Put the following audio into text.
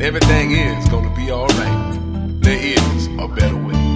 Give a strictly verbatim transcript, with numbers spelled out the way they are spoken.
everything is gonna be alright. There is a better way.